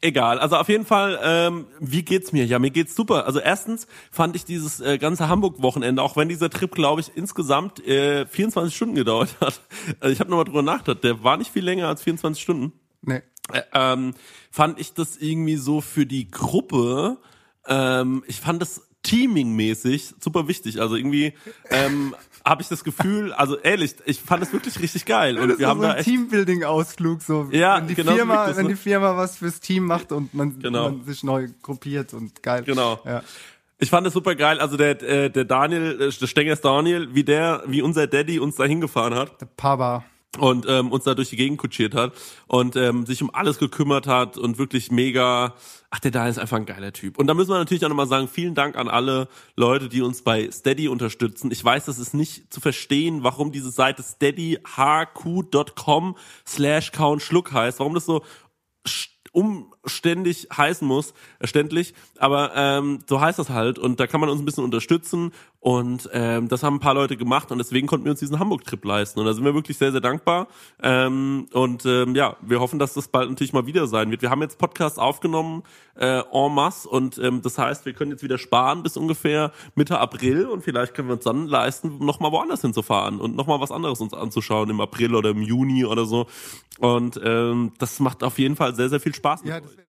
Egal, also auf jeden Fall, wie geht's mir? Ja, mir geht's super. Also erstens fand ich dieses ganze Hamburg-Wochenende, auch wenn dieser Trip, glaube ich, insgesamt 24 Stunden gedauert hat. Also ich habe nochmal drüber nachgedacht, der war nicht viel länger als 24 Stunden. Nee. Fand ich das irgendwie so für die Gruppe, ich fand das teaming-mäßig super wichtig. Also irgendwie habe ich das Gefühl, also ehrlich, ich fand es wirklich richtig geil. Und das wir haben so da ein echt Teambuilding-Ausflug, so Ja, wenn die genau so Firma, wirkt das, wenn ne? die Firma was fürs Team macht und man sich neu gruppiert und geil. Genau. Ja. Ich fand es super geil. Also der Daniel, der Stengers Daniel, wie unser Daddy uns da hingefahren hat. Der Papa. Und uns da durch die Gegend kutschiert hat und sich um alles gekümmert hat und wirklich mega, der Daniel ist einfach ein geiler Typ. Und da müssen wir natürlich auch nochmal sagen, vielen Dank an alle Leute, die uns bei Steady unterstützen. Ich weiß, das ist nicht zu verstehen, warum diese Seite steadyhq.com/Count-Schluck heißt, warum das so umständlich heißen muss, erständlich, aber so heißt das halt und da kann man uns ein bisschen unterstützen und das haben ein paar Leute gemacht und deswegen konnten wir uns diesen Hamburg-Trip leisten und da sind wir wirklich sehr, sehr dankbar wir hoffen, dass das bald natürlich mal wieder sein wird. Wir haben jetzt Podcasts aufgenommen en masse und das heißt, wir können jetzt wieder sparen bis ungefähr Mitte April und vielleicht können wir uns dann leisten, nochmal woanders hinzufahren und nochmal was anderes uns anzuschauen im April oder im Juni oder so und das macht auf jeden Fall sehr, sehr viel Spaß. Ja, das